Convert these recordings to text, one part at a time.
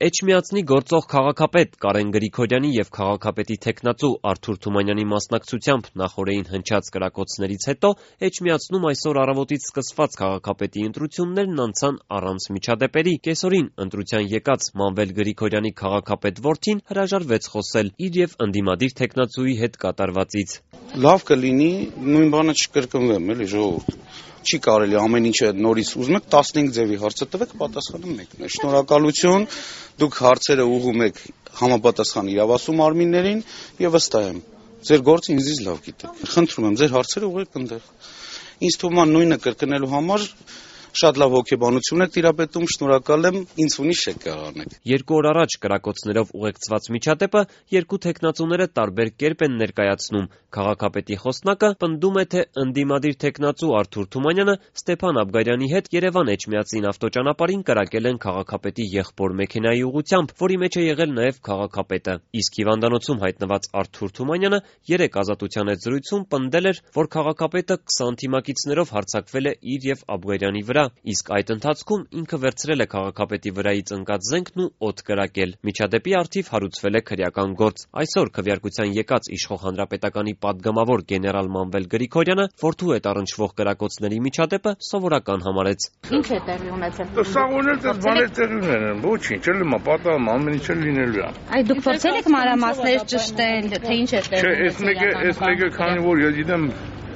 Էջմիածնի գործող քաղաքապետ Կարեն Գրիգորյանի և քաղաքապետի թեկնածու Արթուր Թումանյանի մասնակցությամբ նախօրեին հնչած կրակոցներից հետո Էջմիածնում այսօր առավոտից սկսված քաղաքապետի ընտրություններն անցան առանց միջադեպերի։ Կեսօրին ընտրության եկած Մանվել Գրիգորյանի քաղաքապետ որդին հրաժարվեց խոսել իր և ընդդիմադիր թեկնածուի հետ կատարվածից։ Լավ կլինի, նույն բանը չկրկնվեմ, էլի ժողովուրդ։ Չի կարելի ամեն ինչը նորից ուզում եք 15 ձևի հարցը տվեք, պատասխանը մեկն է։ Շնորհակալություն, դուք հարցերը ուղղում եք համապատասխան իրավասու մարմիններին եւ վստահ եմ, ձեր գործը ինձ լավ գիտեք։ Խնդրում եմ, ձեր հարցերը ուղղեք այնտեղ։ Ինձ թվում է նույնը կրկնելու համար շատ լավ հոգեբանություն եք տիրապետում, շնորհակալ եմ, ինձ ունի շեք կարողանեք։ 2 օր առաջ կրակոցներով ուղեկցված միջադեպը երկու թեկնածուները տարբեր կերպ են ներկայացնում։ Քաղաքապետի խոսնակը պնդում է, թե ընդդիմադիր թեկնածու Արթուր Թումանյանը Ստեփան Աբգարյանի հետ Երևան-Էջմիածին ավտոճանապարհին կրակել են քաղաքապետի եղբոր մեքենայի ուղղությամբ, որի մեջ է եղել նաև քաղաքապետը։ Իսկ հիվանդանոցում հայտնված Արթուր Թումանյանը 3 ազատության հետ զրույցում պնդել էր, որ քաղաքապետը 20 թիմակիցներով հարձակվել է իր և Աբգարյանի վրա, իսկ այդ ընթացքում ինքը վերցրել է քաղաքապետի վրայից ընկած զենքն ու օդ կրակել։ Միջադեպի առթիվ հարուցվել է քրեական գործ։ Այսօր քվեարկության եկած Իշխող Հանրապետականի падգամավոր գեներալ Մանվել Գրիգորյանը որդու հետ առնչվող կրակոցների միջադեպը սովորական համարեց։ Ինչ է տեղի ունեցել։ Սաղոնել դες բաներ տեղի ունեն, ոչինչ, էլի մա պատահում, ամեն ինչ լինելու է։ Այդ դուք փորձել եք մանրամասներ ճշտել, թե ինչ է տեղի ունեցել։ Չէ, այս մեկը քանի որ ես գիտեմ,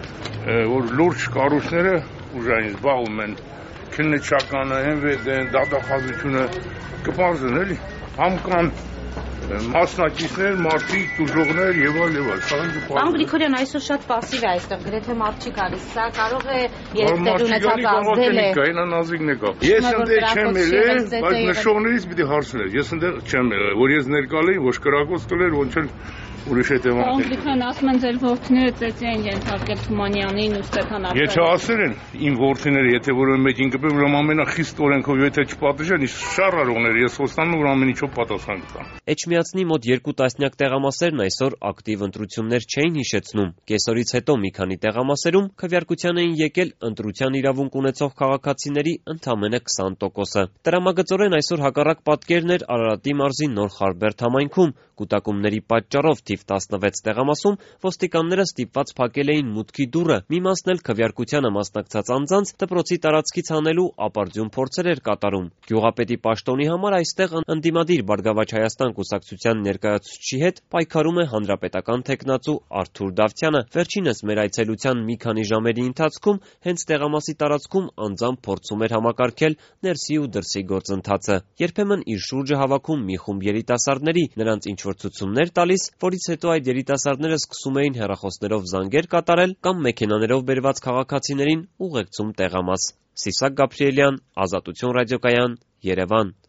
որ լուրջ կառույցները ուժային զբաղվում են, քննիչականը, դատախազությունը կպարզեն էլի, համ կան մասնակիցներ, մարդիկ, տուժողներ եւ այլ եւ այլ։ Պարոն Գրիգորյան, այսօր շատ պասիվ է այստեղ, գրեթե մարդ չի գալիս։ Սա կարող է երեք տեղ ունեցածը ազդել է։ Այնա նազիկն է կա։ Ես ընդեղ չեմ ելել, բայց նշողներից պիտի հարցնել։ Ես ընդեղ չեմ եղել, որ ես ներկալ էի, ոչ կրակոց կլեր, ոչ էլ ուրիշ հետևանք։ Պարոն Գրիգորյան, ասում են ձեր որդիները ծեծի են ենթարկել Թումանյանին ու Ստեփան Աբգարյանին։ Եթե ասել են իմ որդիները, եթե որևէ մեկին կպել, ուրեմն ամենախիստ օրենքով եթե չպատժեն, իսկ շարարողներ, ես խոստանում որ ամեն ինչով պատասխան կտամ։ Էջմիածնի մոտ 2 տասնյակ տեղամասերն այսօր ակտիվ ընտրություններ չէին հիշեցնում։ Կեսօրից հետո մի քանի տեղամասերում քվեարկության էին եկել ընտրության իրավունք ունեցող քաղաքացիների ընդամենը 20%-ը։ Տրամագծորեն այսօր հակառակ պատկերն էր Արարատի մարզի Նոր Խարբերդ համայնքում։ Կուտակումների պատճառով թիվ 16 տեղամասում ոստիկանները ստիպված փակել էին մուտքի դուռը։ Մի մասն էլ քվեարկությանը մասնակցած անձանց դպրոցի տարածքից հանելու ապարդյուն փորձեր էր կատարում։ Գյուղապետի պաշտոնի համար այստեղ ընդդիմադիր Բարգավաճ Հայաստան կուսակցության ներկայացուցչի հետ պայքարում է հանրապետական թեկնածու Արթուր Դավթյանը։ Վերջինս մեր այցելության մի քանի ժամերի ընթացքում հենց տեղամասի տարածքում անձամբ փորձում էր համակարգել ներսի ու դրսի գործընթացը։ Երբեմն իր շուրջը հավաքում մի խումբ երիտասարդների, նրանց ինչ-որ ցուցումներ տալիս, որից հետո այդ երիտասարդները սկսում էին հեռախոսներով զանգեր կատարել կամ մեքենաներով բերված քաղաքացիներին ուղեկցում տեղամաս։ Սիսակ Գաբրիելյան, Ազատություն ռադիոկայան, Երևան։